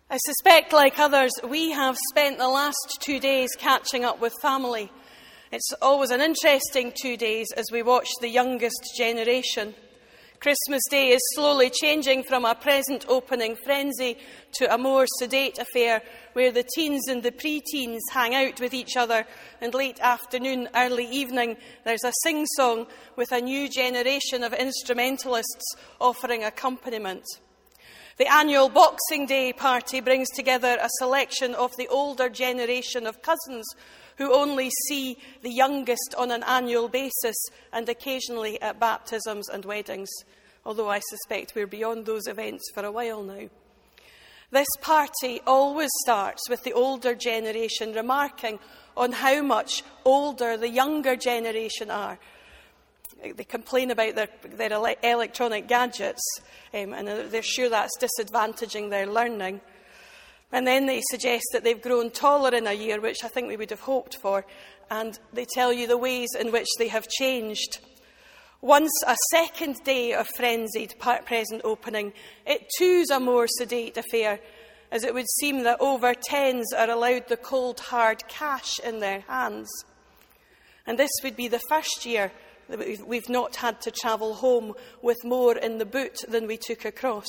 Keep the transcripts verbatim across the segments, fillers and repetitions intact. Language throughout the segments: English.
I suspect, like others, we have spent the last two days catching up with family. It's always an interesting two days as we watch the youngest generation. Christmas Day is slowly changing from a present opening frenzy to a more sedate affair where the teens and the pre-teens hang out with each other, and late afternoon, early evening, there's a sing-song with a new generation of instrumentalists offering accompaniment. The annual Boxing Day party brings together a selection of the older generation of cousins who only see the youngest on an annual basis and occasionally at baptisms and weddings, although I suspect we're beyond those events for a while now. This party always starts with the older generation remarking on how much older the younger generation are. They complain about their, their ele- electronic gadgets, um, and they're sure that's disadvantaging their learning. And then they suggest that they've grown taller in a year, which I think we would have hoped for, and they tell you the ways in which they have changed. Once a second day of frenzied present opening, it too's a more sedate affair, as it would seem that over tens are allowed the cold hard cash in their hands. And this would be the first year that we've not had to travel home with more in the boot than we took across.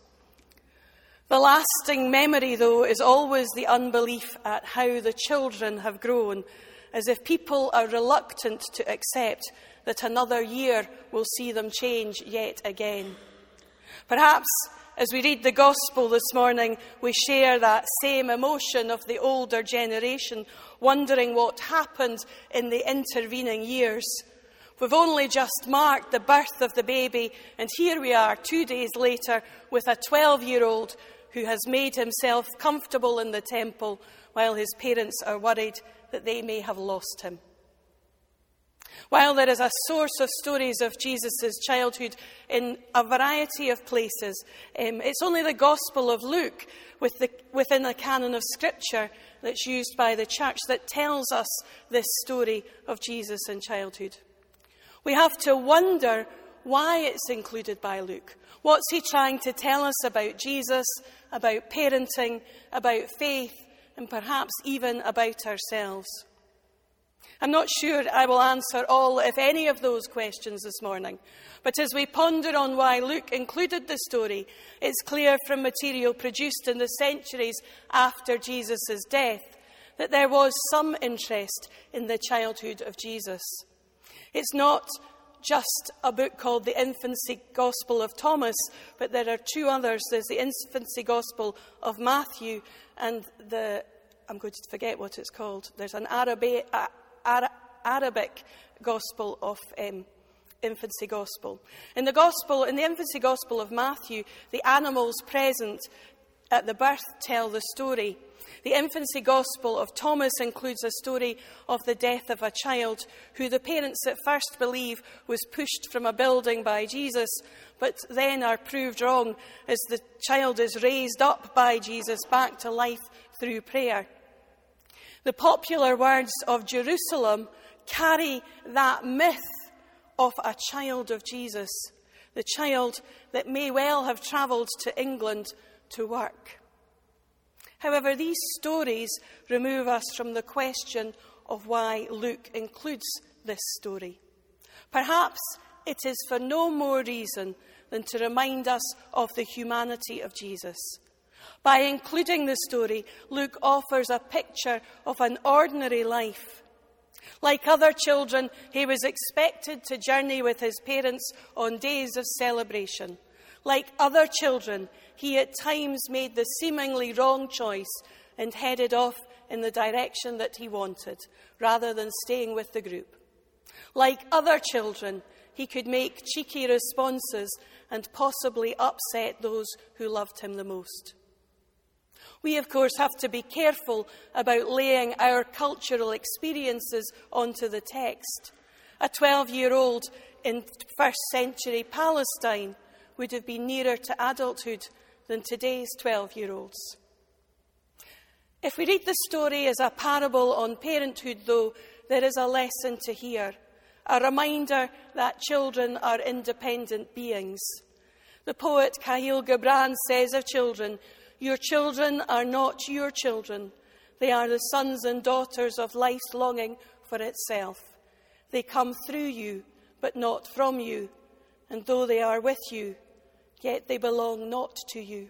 The lasting memory, though, is always the unbelief at how the children have grown, as if people are reluctant to accept that another year will see them change yet again. Perhaps, as we read the Gospel this morning, we share that same emotion of the older generation, wondering what happened in the intervening years. We've only just marked the birth of the baby, and here we are two days later with a twelve-year-old who has made himself comfortable in the temple while his parents are worried that they may have lost him. While there is a source of stories of Jesus' childhood in a variety of places, um, it's only the Gospel of Luke with the, within the canon of Scripture that's used by the Church that tells us this story of Jesus in childhood. We have to wonder why it's included by Luke. What's he trying to tell us about Jesus, about parenting, about faith, and perhaps even about ourselves? I'm not sure I will answer all, if any, of those questions this morning. But as we ponder on why Luke included the story, it's clear from material produced in the centuries after Jesus' death that there was some interest in the childhood of Jesus. It's not just a book called The Infancy Gospel of Thomas, but there are two others. There's the Infancy Gospel of Matthew and the, I'm going to forget what it's called. There's an Arabi, uh, Ara, Arabic Gospel of um, Infancy Gospel. In the Gospel, in the Infancy Gospel of Matthew, the animals present at the birth tell the story. The Infancy Gospel of Thomas includes a story of the death of a child who the parents at first believe was pushed from a building by Jesus, but then are proved wrong as the child is raised up by Jesus back to life through prayer. The popular words of Jerusalem carry that myth of a child of Jesus, the child that may well have travelled to England to work. However, these stories remove us from the question of why Luke includes this story. Perhaps it is for no more reason than to remind us of the humanity of Jesus. By including the story, Luke offers a picture of an ordinary life. Like other children, he was expected to journey with his parents on days of celebration. Like other children, he at times made the seemingly wrong choice and headed off in the direction that he wanted, rather than staying with the group. Like other children, he could make cheeky responses and possibly upset those who loved him the most. We, of course, have to be careful about laying our cultural experiences onto the text. A twelve-year-old in first century Palestine would have been nearer to adulthood than today's twelve-year-olds. If we read the story as a parable on parenthood, though, there is a lesson to hear, a reminder that children are independent beings. The poet Khalil Gibran says of children, Your children are not your children. They are the sons and daughters of life's longing for itself. They come through you, but not from you. And though they are with you, yet they belong not to you.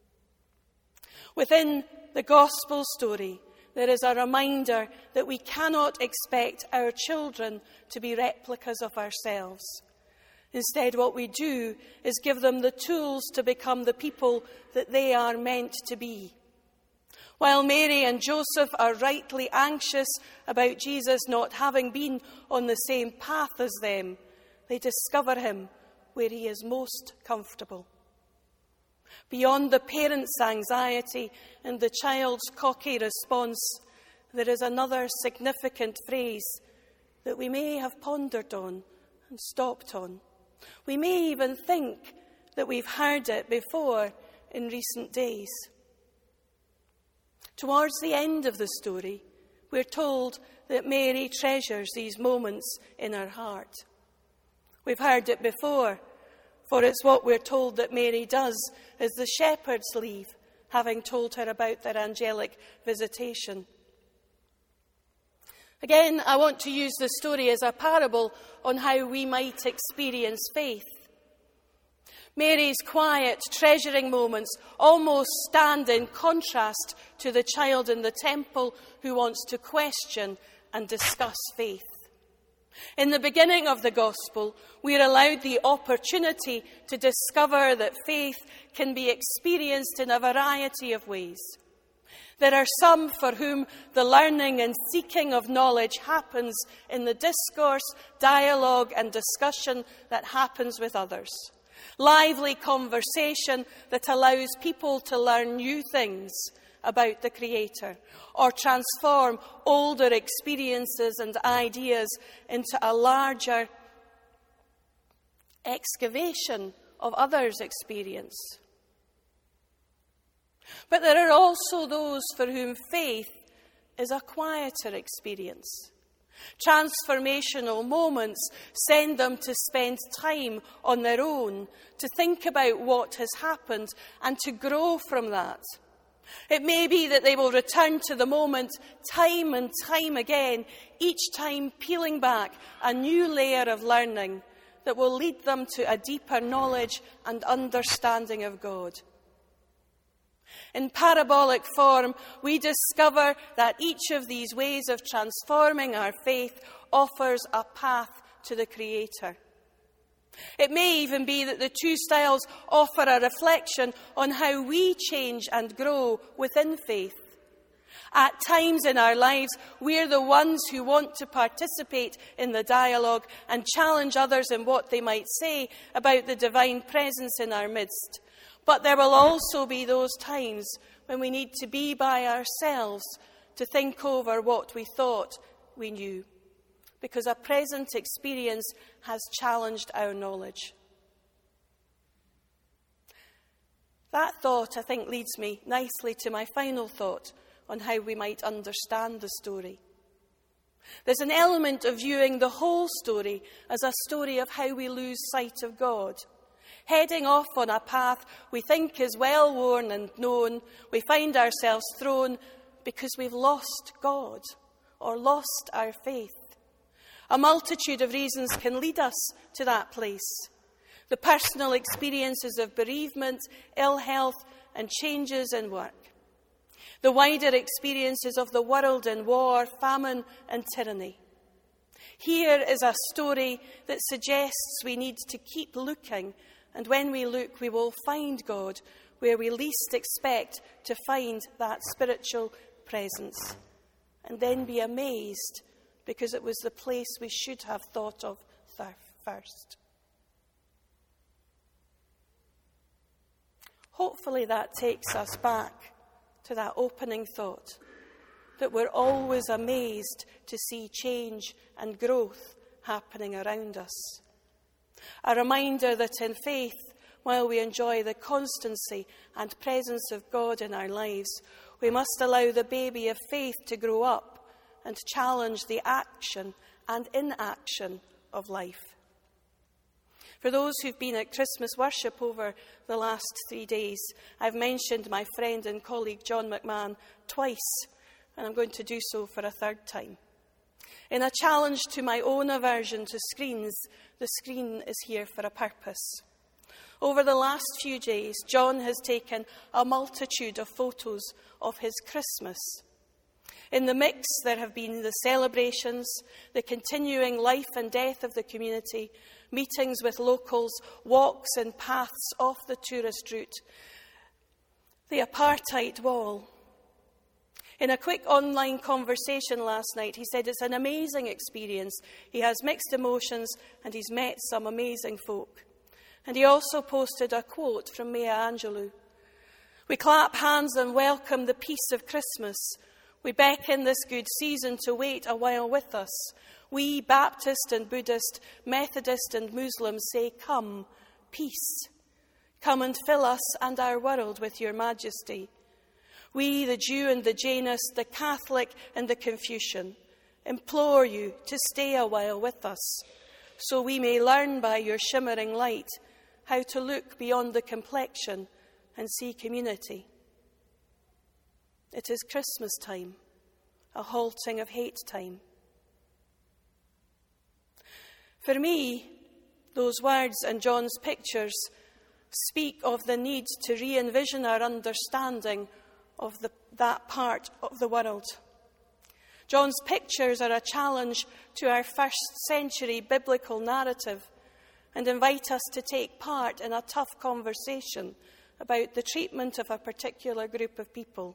Within the gospel story, there is a reminder that we cannot expect our children to be replicas of ourselves. Instead, what we do is give them the tools to become the people that they are meant to be. While Mary and Joseph are rightly anxious about Jesus not having been on the same path as them, they discover him where he is most comfortable. Beyond the parent's anxiety and the child's cocky response, there is another significant phrase that we may have pondered on and stopped on. We may even think that we've heard it before in recent days. Towards the end of the story, we're told that Mary treasures these moments in her heart. We've heard it before, for it's what we're told that Mary does as the shepherds leave, having told her about their angelic visitation. Again, I want to use the story as a parable on how we might experience faith. Mary's quiet, treasuring moments almost stand in contrast to the child in the temple who wants to question and discuss faith. In the beginning of the gospel, we are allowed the opportunity to discover that faith can be experienced in a variety of ways. There are some for whom the learning and seeking of knowledge happens in the discourse, dialogue, and discussion that happens with others. Lively conversation that allows people to learn new things about the Creator, or transform older experiences and ideas into a larger excavation of others' experience. But there are also those for whom faith is a quieter experience. Transformational moments send them to spend time on their own, to think about what has happened and to grow from that. It may be that they will return to the moment time and time again, each time peeling back a new layer of learning that will lead them to a deeper knowledge and understanding of God. In parabolic form, we discover that each of these ways of transforming our faith offers a path to the Creator. It may even be that the two styles offer a reflection on how we change and grow within faith. At times in our lives, we're the ones who want to participate in the dialogue and challenge others in what they might say about the divine presence in our midst. But there will also be those times when we need to be by ourselves to think over what we thought we knew, because a present experience has challenged our knowledge. That thought, I think, leads me nicely to my final thought on how we might understand the story. There's an element of viewing the whole story as a story of how we lose sight of God. Heading off on a path we think is well-worn and known, we find ourselves thrown because we've lost God or lost our faith. A multitude of reasons can lead us to that place. The personal experiences of bereavement, ill health, and changes in work. The wider experiences of the world in war, famine, and tyranny. Here is a story that suggests we need to keep looking, and when we look, we will find God where we least expect to find that spiritual presence, and then be amazed because it was the place we should have thought of first. Hopefully that takes us back to that opening thought, that we're always amazed to see change and growth happening around us. A reminder that in faith, while we enjoy the constancy and presence of God in our lives, we must allow the baby of faith to grow up and challenge the action and inaction of life. For those who've been at Christmas worship over the last three days, I've mentioned my friend and colleague John McMahon twice, and I'm going to do so for a third time. In a challenge to my own aversion to screens, the screen is here for a purpose. Over the last few days, John has taken a multitude of photos of his Christmas. In the mix, there have been the celebrations, the continuing life and death of the community, meetings with locals, walks and paths off the tourist route, the apartheid wall. In a quick online conversation last night, he said it's an amazing experience. He has mixed emotions and he's met some amazing folk. And he also posted a quote from Maya Angelou. We clap hands and welcome the peace of Christmas. We beckon this good season to wait a while with us. We, Baptist and Buddhist, Methodist and Muslim, say, come, peace. Come and fill us and our world with your majesty. We, the Jew and the Jainist, the Catholic and the Confucian, implore you to stay a while with us, so we may learn by your shimmering light how to look beyond the complexion and see community. It is Christmas time, a halting of hate time. For me, those words and John's pictures speak of the need to re-envision our understanding of the, that part of the world. John's pictures are a challenge to our first century biblical narrative and invite us to take part in a tough conversation about the treatment of a particular group of people.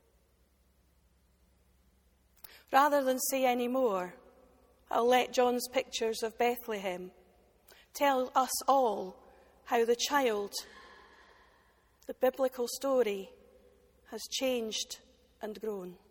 Rather than say any more, I'll let John's pictures of Bethlehem tell us all how the child, the biblical story, has changed and grown.